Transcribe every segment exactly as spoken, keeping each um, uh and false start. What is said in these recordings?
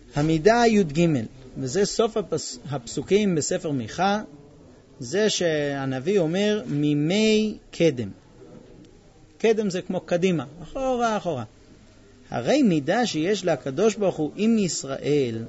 המידה י"ג, וזה סוף הפס... הפסוקים בספר מיכה, זה שהנביא אומר מימי קדם. קדם זה כמו קדימה, אחורה אחורה. הרי מידה שיש לקדוש ברוך הוא עם ישראל,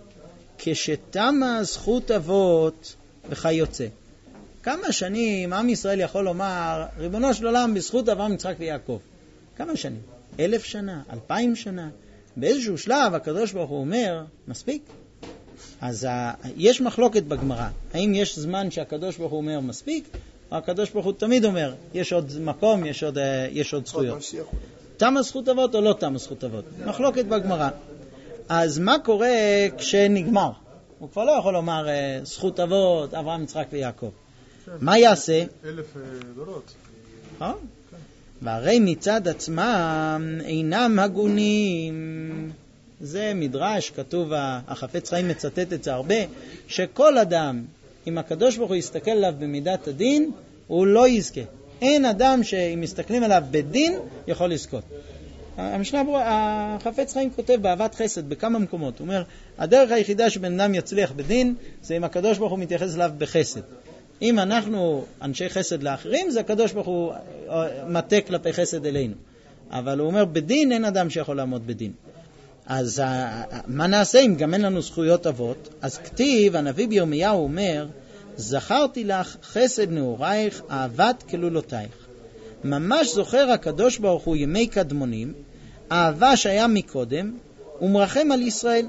כשתמה זכות אבות וכיוצא. כמה שנים עם ישראל יכול לומר, ריבונו של עולם בזכות אברהם יצחק ויעקב? כמה שנים? אלף שנה? אלפיים שנה? באיזשהו שלב הקדוש ברוך הוא אומר, מספיק. אז ה... יש מחלוקת בגמרא, האם יש זמן שהקדוש ברוך הוא אומר מספיק, או הקדוש ברוך הוא תמיד אומר, יש עוד מקום, יש עוד, יש עוד זכויות. תמה זכות אבות או לא תמה זכות אבות? מחלוקת בגמרא. אז מה קורה כשנגמר? הוא כבר לא יכול לומר זכות אבות, אברהם, יצחק ויעקב. מה יעשה? אלף דורות. נכון? והרי מצד עצמם אינם הגונים. זה מדרש, כתוב, החפץ חיים מצטט את זה הרבה, שכל אדם, אם הקדוש ברוך הוא יסתכל עליו במידת הדין, הוא לא יזכה. אין אדם שאם מסתכלים עליו בדין, יכול לזכות. המשנה ברורה, החפץ חיים כותב באהבת חסד בכמה מקומות. הוא אומר, הדרך היחידה שבן אדם יצליח בדין, זה אם הקדוש ברוך הוא מתייחס אליו בחסד. אם אנחנו אנשי חסד לאחרים, זה הקדוש ברוך הוא מטה כלפי חסד אלינו. אבל הוא אומר, בדין אין אדם שיכול לעמוד בדין. אז מה נעשה אם גם אין לנו זכויות אבות? אז כתיב, הנביא בירמיהו אומר, זכרתי לך חסד נעורייך, אהבת כלולותייך. ממש זוכר הקדוש ברוך הוא ימי קדמונים, אהבה שהיה מקודם, ומרחם על ישראל.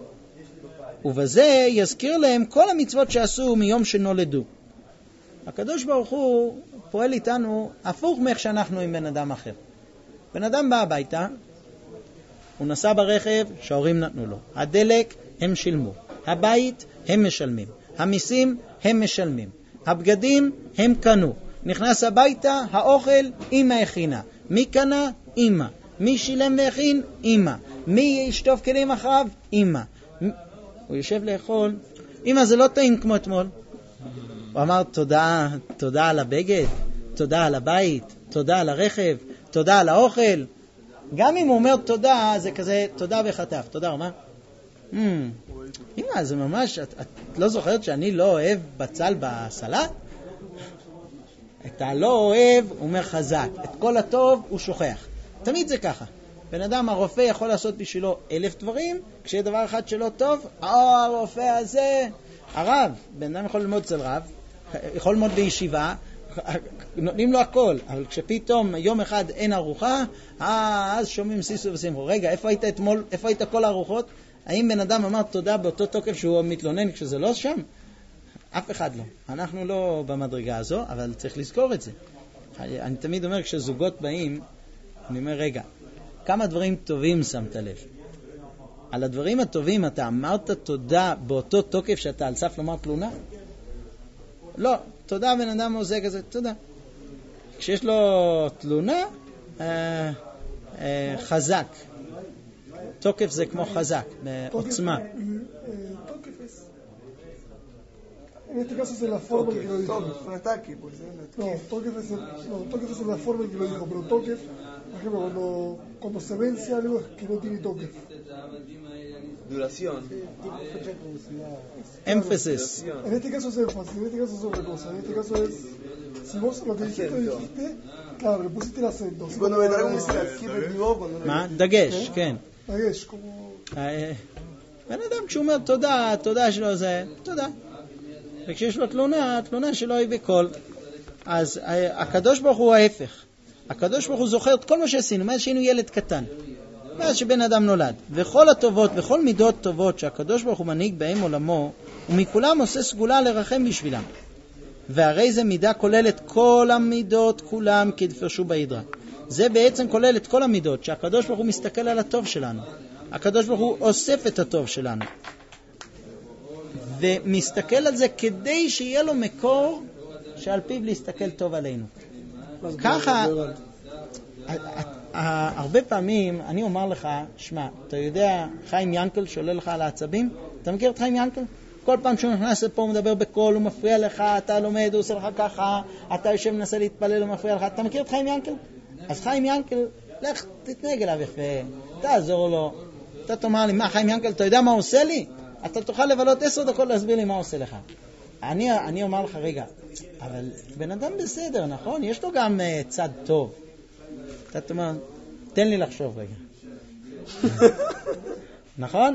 ובזה יזכיר להם כל המצוות שעשו מיום שנולדו. הקדוש ברוך הוא פועל איתנו הפוך מאיך שאנחנו עם בן אדם אחר. בן אדם בא הביתה, הוא נסע ברכב שההורים נתנו לו. הדלק הם שילמו. הבית הם משלמים. המיסים הם משלמים. הבגדים הם קנו. נכנס הביתה, האוכל אמא הכינה. מי קנה? אמא. מי שילם והכין? אמא. מי ישטוף כלים אחריו? אמא. הוא יושב לאכול. אמא, זה לא טעים כמו אתמול. הוא אמר תודה, תודה על הבגד, תודה על הבית, תודה על הרכב, תודה על האוכל. גם אם הוא אומר תודה, זה כזה תודה בחטף. תודה, הוא אומר, hmm, אמא, זה ממש, את, את לא זוכרת שאני לא אוהב בצל בסלט? את הלא אוהב, הוא אומר חזק. את כל הטוב הוא שוכח. תמיד זה ככה. בן אדם, הרופא יכול לעשות בשבילו אלף דברים, כשיהיה דבר אחד שלא טוב, או הרופא הזה, הרב, בן אדם יכול ללמוד אצל רב, יכול ללמוד בישיבה, נותנים לו הכל, אבל כשפתאום יום אחד אין ארוחה, אה, אז שומעים סיסו ושמחו. רגע, איפה היית אתמול, איפה היית כל הארוחות? האם בן אדם אמר תודה באותו תוקף שהוא מתלונן כשזה לא שם? אף אחד לא. אנחנו לא במדרגה הזו, אבל צריך לזכור את זה. אני תמיד אומר, כשזוגות באים, אני אומר, רגע, כמה דברים טובים שמת לב? על הדברים הטובים אתה אמרת תודה באותו תוקף שאתה על סף לומר תלונה? לא, תודה בן אדם עושה כזה, תודה. כשיש לו תלונה, אה, אה, חזק. תוקף זה כמו חזק, בעוצמה. En este caso es la forma en que lo dijo. Fue ataque, pues. No, Toquef es, no, Toquef es la forma en que lo dijo, pero Toquef, por ejemplo, cuando, cuando se vence algo es que no tiene Toquef. Duración. Énfasis. En este caso es énfasis, en este caso es otra cosa. En este caso es, si vos lo que dijiste, dijiste, claro, le pusiste el acento. Si cuando me traigo un aquí reprimó, cuando no... מה? דגש, כן. דגש, כמו... בן אדם כשהוא אומר תודה, תודה שלו זה, תודה. וכשיש לו תלונה, התלונה שלו היא בכל. אז הקדוש ברוך הוא ההפך. הקדוש ברוך הוא זוכר את כל מה שעשינו, מאז שהיינו ילד קטן, מאז שבן אדם נולד. וכל הטובות, וכל מידות טובות שהקדוש ברוך הוא מנהיג בהם עולמו, ומכולם עושה סגולה לרחם בשבילם. והרי זה מידה כוללת כל המידות כולם כדפרשו בהידרה. זה בעצם כולל את כל המידות, שהקדוש ברוך הוא מסתכל על הטוב שלנו. הקדוש ברוך הוא אוסף את הטוב שלנו. ומסתכל על זה כדי שיהיה לו מקור שעל פיו להסתכל טוב עלינו. ככה, הרבה פעמים אני אומר לך, שמע, אתה יודע חיים ינקל שעולה לך על העצבים? אתה מכיר את חיים ינקל? כל פעם שהוא נכנס לפה הוא מדבר בקול, הוא מפריע לך, אתה לומד, הוא עושה לך ככה, אתה יושב מנסה להתפלל, הוא מפריע לך. אתה מכיר את חיים ינקל? אז חיים ינקל, לך תתנהג אליו יפה, תעזור לו. אתה תאמר לי, מה חיים ינקל, אתה יודע מה הוא עושה לי? אתה תוכל לבלות עשר דקות להסביר לי מה הוא עושה לך. אני, אני אומר לך, רגע, אבל בן אדם בסדר, נכון? יש לו גם uh, צד טוב. אתה תאמר, תן לי לחשוב רגע. נכון?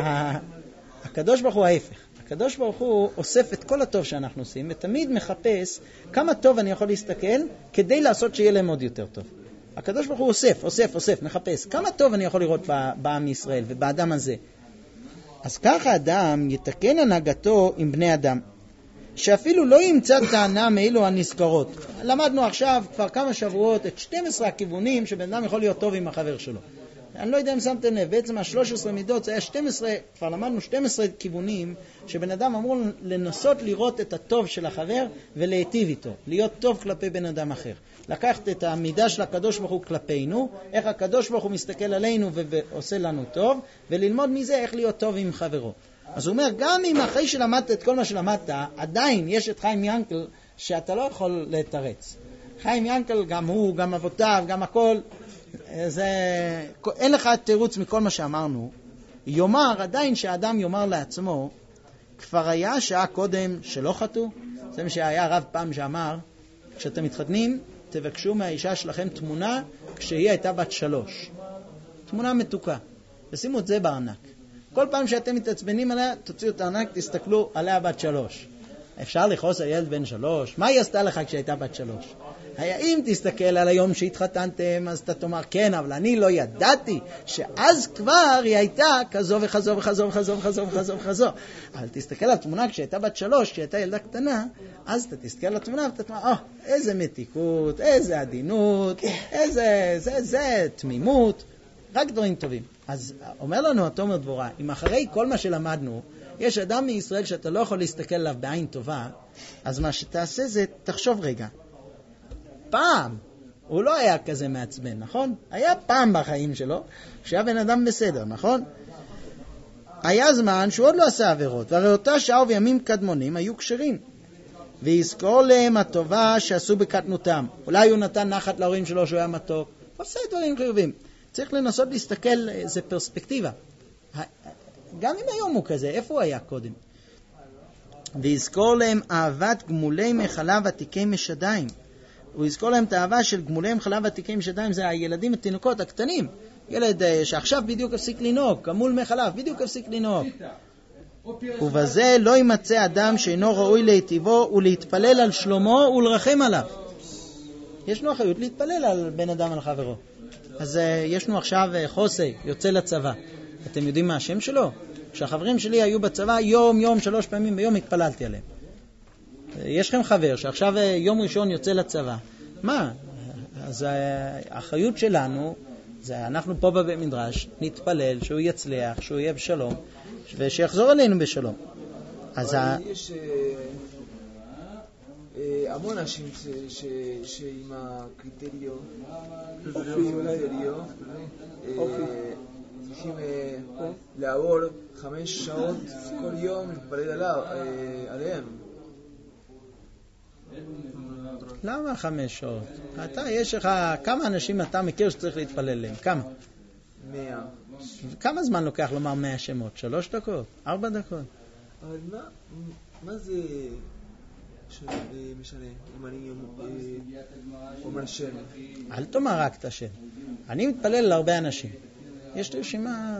הקדוש ברוך הוא ההפך. הקדוש ברוך הוא אוסף את כל הטוב שאנחנו עושים, ותמיד מחפש כמה טוב אני יכול להסתכל כדי לעשות שיהיה להם עוד יותר טוב. הקדוש ברוך הוא אוסף, אוסף, אוסף, מחפש כמה טוב אני יכול לראות בעם ישראל ובאדם הזה. אז ככה אדם יתקן הנהגתו עם בני אדם, שאפילו לא ימצא טענה מאלו הנזכרות. למדנו עכשיו כבר כמה שבועות את שנים עשר הכיוונים שבן אדם יכול להיות טוב עם החבר שלו. אני לא יודע אם שמתם לב, בעצם ה-שלוש עשרה מידות זה היה שתים עשרה, כבר למדנו שנים עשר כיוונים שבן אדם אמור לנסות לראות את הטוב של החבר ולהיטיב איתו, להיות טוב כלפי בן אדם אחר. לקחת את המידה של הקדוש ברוך הוא כלפינו, איך הקדוש ברוך הוא מסתכל עלינו ועושה לנו טוב, וללמוד מזה איך להיות טוב עם חברו. אז הוא אומר, גם אם אחרי שלמדת את כל מה שלמדת, עדיין יש את חיים ינקל שאתה לא יכול לתרץ. חיים ינקל, גם הוא, גם אבותיו, גם הכל, זה, אין לך תירוץ מכל מה שאמרנו. יאמר, עדיין שהאדם יאמר לעצמו, כבר היה שעה קודם שלא חטאו. זה מה שהיה רב פעם שאמר, כשאתם מתחתנים, תבקשו מהאישה שלכם תמונה כשהיא הייתה בת שלוש. תמונה מתוקה. ושימו את זה בארנק. כל פעם שאתם מתעצבנים עליה, תוציאו את הארנק, תסתכלו עליה בת שלוש. אפשר לכעוס על ילד בן שלוש? מה היא עשתה לך כשהייתה בת שלוש? אם תסתכל על היום שהתחתנתם, אז אתה תאמר, כן, אבל אני לא ידעתי שאז כבר היא הייתה כזו וכזו וכזו וכזו וכזו וכזו וכזו. אבל תסתכל על התמונה כשהייתה בת שלוש, כשהייתה ילדה קטנה, אז אתה תסתכל על התמונה ואתה תאמר, אה, איזה מתיקות, איזה עדינות, איזה, זה, זה, תמימות, רק דברים טובים. אז אומר לנו התומר דבורה, אם אחרי כל מה שלמדנו, יש אדם מישראל שאתה לא יכול להסתכל עליו בעין טובה, אז מה שתעשה זה, תחשוב רגע. פעם, הוא לא היה כזה מעצבן, נכון? היה פעם בחיים שלו, שהיה בן אדם בסדר, נכון? היה זמן שהוא עוד לא עשה עבירות, והרי אותה שעה ובימים קדמונים היו כשרים. ויזכור להם הטובה שעשו בקטנותם. אולי הוא נתן נחת להורים שלו שהוא היה מתוק. עושה דברים חיובים. צריך לנסות להסתכל, זה פרספקטיבה. גם אם היום הוא כזה, איפה הוא היה קודם? ויזכור להם אהבת גמולי מחלה ותיקי משדיים. הוא יזכור להם את האהבה של גמולי מחלה ותיקי משדיים, זה הילדים התינוקות הקטנים. ילד שעכשיו בדיוק הפסיק לנהוג, גמול מחלה, בדיוק הפסיק לנהוג. ובזה לא יימצא אדם שאינו ראוי להיטיבו ולהתפלל על שלומו ולרחם עליו. ישנו אחריות להתפלל על בן אדם על חברו. אז ישנו עכשיו חוסי, יוצא לצבא. אתם יודעים מה השם שלו? כשהחברים שלי היו בצבא, יום, יום, שלוש פעמים ביום התפללתי עליהם. יש לכם חבר שעכשיו יום ראשון יוצא לצבא. מה? אז האחריות שלנו, זה אנחנו פה בבית מדרש, נתפלל שהוא יצליח, שהוא יהיה בשלום, ושיחזור אלינו בשלום. אז יש המון אנשים שעם הקריטריו, צריכים לעבור חמש שעות כל יום להתפלל עליהם. למה חמש שעות? אתה, יש לך, כמה אנשים אתה מכיר שצריך להתפלל להם? כמה? מאה. כמה זמן לוקח לומר מאה שמות? שלוש דקות? ארבע דקות? אבל מה, מה זה משנה אם אני אומר שם? אל תאמר רק את השם. אני מתפלל להרבה אנשים. יש לי רשימה,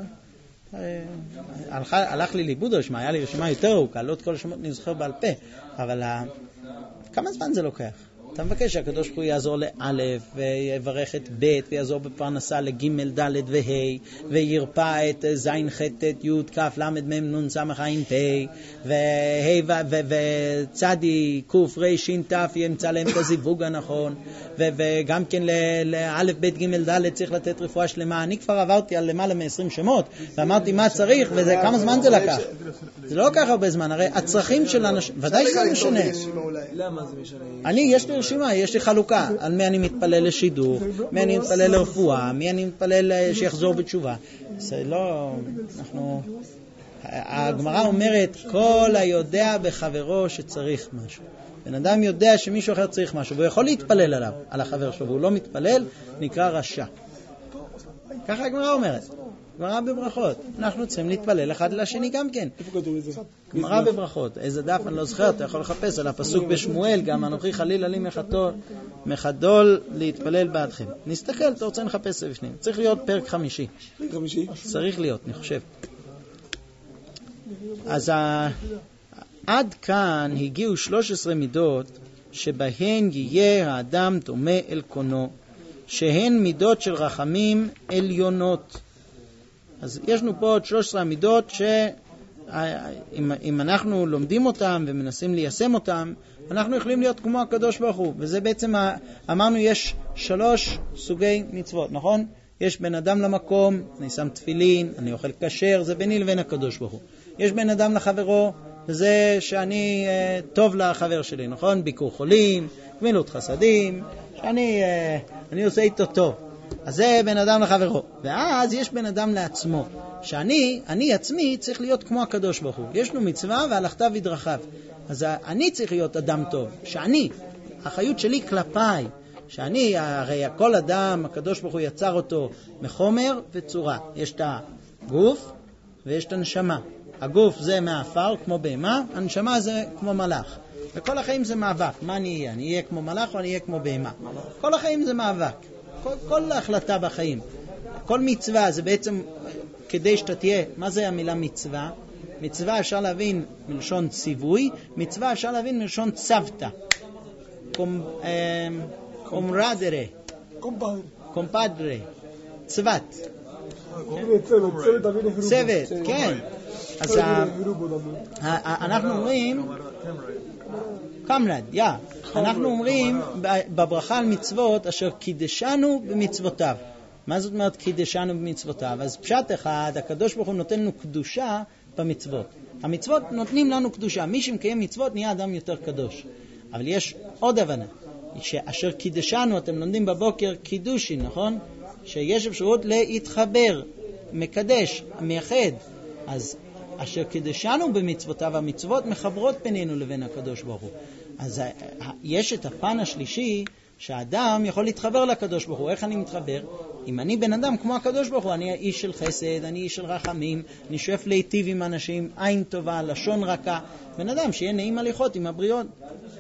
הלך לי לאיבוד הרשימה, היה לי רשימה יותר ארוכה, לא את כל השמות אני זוכר בעל פה, אבל כמה זמן זה לוקח? אתה מבקש שהקדוש ברוך הוא יעזור לאלף ויברך את ב' ויעזור בפרנסה לג' ד' וה' וירפא את זין ח' ט' י' כ' ל' מ' נ' ס' ע' פ' וה' וצדי ק' ר' ש' ת' ימצא להם את הזיווג הנכון, וגם כן לאלף ב' ג' ד' צריך לתת רפואה שלמה. אני כבר עברתי על למעלה מ-עשרים שמות ואמרתי מה צריך, וכמה זמן זה לקח. זה לא לקח הרבה זמן, הרי הצרכים של אנשים ודאי שזה משנה. למה זה משנה? אני, יש לי רשימה, יש לי חלוקה על מי אני מתפלל לשידור, מי אני מתפלל לרפואה, מי אני מתפלל שיחזור בתשובה. זה לא, אנחנו, הגמרא אומרת, כל היודע בחברו שצריך משהו. בן אדם יודע שמישהו אחר צריך משהו, והוא יכול להתפלל עליו, על החבר שלו, והוא לא מתפלל, נקרא רשע. ככה הגמרא אומרת. גמרא בברכות. אנחנו צריכים להתפלל אחד לשני גם כן. איפה כתוב את זה? גמרא בברכות. איזה דף אני לא זוכר, אתה יכול לחפש על הפסוק בשמואל, גם אנוכי חלילה לי מחדול, מחדול להתפלל בעדכם. נסתכל, אתה רוצה לחפש בפנים. צריך להיות פרק חמישי. פרק חמישי? צריך להיות, אני חושב. אז ה... עד כאן הגיעו שלוש עשרה מידות שבהן יהיה האדם דומה אל קונו, שהן מידות של רחמים עליונות. אז יש לנו פה עוד שלוש עשרה מידות שאם אנחנו לומדים אותם ומנסים ליישם אותם, אנחנו יכולים להיות כמו הקדוש ברוך הוא. וזה בעצם, אמרנו, יש שלוש סוגי מצוות, נכון? יש בן אדם למקום, אני שם תפילין, אני אוכל כשר, זה ביני לבין הקדוש ברוך הוא. יש בן אדם לחברו, זה שאני אה, טוב לחבר שלי, נכון? ביקור חולים, גמילות חסדים, שאני אה, אני עושה איתו טוב. אז זה בן אדם לחברו. ואז יש בן אדם לעצמו, שאני, אני עצמי צריך להיות כמו הקדוש ברוך הוא. יש לו מצווה והלכת בדרכיו. אז אני צריך להיות אדם טוב, שאני, החיות שלי כלפיי, שאני, הרי כל אדם, הקדוש ברוך הוא יצר אותו מחומר וצורה. יש את הגוף ויש את הנשמה. הגוף זה מהאפר כמו בהמה, הנשמה זה כמו מלאך. וכל החיים זה מאבק. מה אני אהיה? אני אהיה כמו מלאך או אני אהיה כמו בהמה? כל החיים זה מאבק. כל, כל החלטה בחיים. כל מצווה זה בעצם כדי שאתה תהיה. מה זה המילה מצווה? מצווה אפשר להבין מלשון ציווי, מצווה אפשר להבין מלשון צוותא. קום, אה, קומרדרה. קומפדרה. צוות. צוות, כן. אז אנחנו אומרים קמרד, יא, אנחנו אומרים בברכה על מצוות אשר קידשנו במצוותיו. מה זאת אומרת קידשנו במצוותיו? אז פשט אחד, הקדוש ברוך הוא נותן לנו קדושה במצוות. המצוות נותנים לנו קדושה. מי שמקיים מצוות נהיה אדם יותר קדוש. אבל יש עוד הבנה, שאשר קידשנו, אתם לומדים בבוקר קידושין, נכון? שיש אפשרות להתחבר, מקדש, מייחד. אז אשר קידשנו במצוותיו, המצוות מחברות בינינו לבין הקדוש ברוך הוא. אז יש את הפן השלישי שהאדם יכול להתחבר לקדוש ברוך הוא. איך אני מתחבר? אם אני בן אדם כמו הקדוש ברוך הוא, אני איש של חסד, אני איש של רחמים, אני שואף להיטיב עם אנשים, עין טובה, לשון רכה, בן אדם שיהיה נעים הליכות עם הבריות.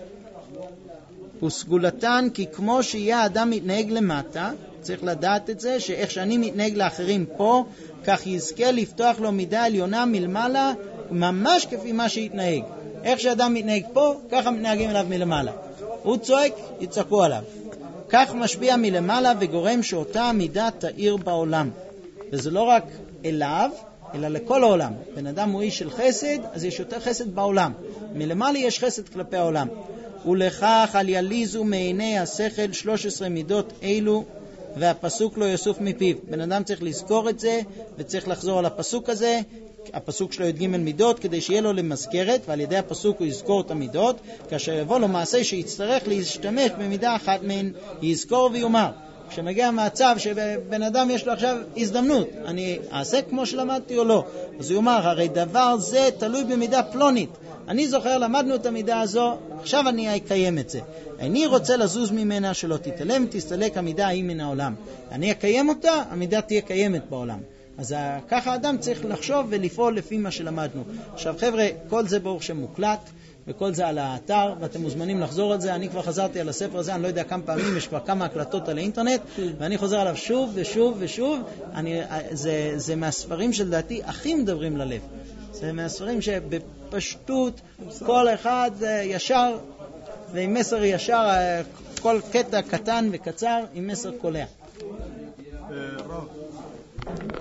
וסגולתן, כי כמו שיהיה האדם מתנהג למטה, צריך לדעת את זה, שאיך שאני מתנהג לאחרים פה, כך יזכה לפתוח לו מידה עליונה מלמעלה, ממש כפי מה שיתנהג. איך שאדם מתנהג פה, ככה מתנהגים אליו מלמעלה. הוא צועק, יצעקו עליו. כך משפיע מלמעלה וגורם שאותה המידה תאיר בעולם. וזה לא רק אליו, אלא לכל העולם. בן אדם הוא איש של חסד, אז יש יותר חסד בעולם. מלמעלה יש חסד כלפי העולם. ולכך על יליזו מעיני השכל שלוש עשרה מידות אילו, והפסוק לא יוסוף מפיו. בן אדם צריך לזכור את זה, וצריך לחזור על הפסוק הזה, הפסוק שלו י"ג מידות, כדי שיהיה לו למזכרת, ועל ידי הפסוק הוא יזכור את המידות, כאשר יבוא לו מעשה שיצטרך להשתמש במידה אחת מהן, יזכור ויומר. כשמגיע מצב שבן אדם יש לו עכשיו הזדמנות, אני אעשה כמו שלמדתי או לא, אז הוא יאמר, הרי דבר זה תלוי במידה פלונית. אני זוכר, למדנו את המידה הזו, עכשיו אני אקיים את זה. אני רוצה לזוז ממנה, שלא תתעלם, תסתלק המידה ההיא מן העולם. אני אקיים אותה, המידה תהיה קיימת בעולם. אז ככה האדם צריך לחשוב ולפעול לפי מה שלמדנו. עכשיו חבר'ה, כל זה ברוך שמוקלט, וכל זה על האתר, ואתם מוזמנים לחזור על זה. אני כבר חזרתי על הספר הזה, אני לא יודע כמה פעמים, יש כבר כמה הקלטות על האינטרנט, ואני חוזר עליו שוב ושוב ושוב. אני, זה, זה מהספרים שלדעתי הכי מדברים ללב. זה מהספרים שבפשטות כל אחד ישר, ועם מסר ישר, כל קטע קטן וקצר עם מסר קולע.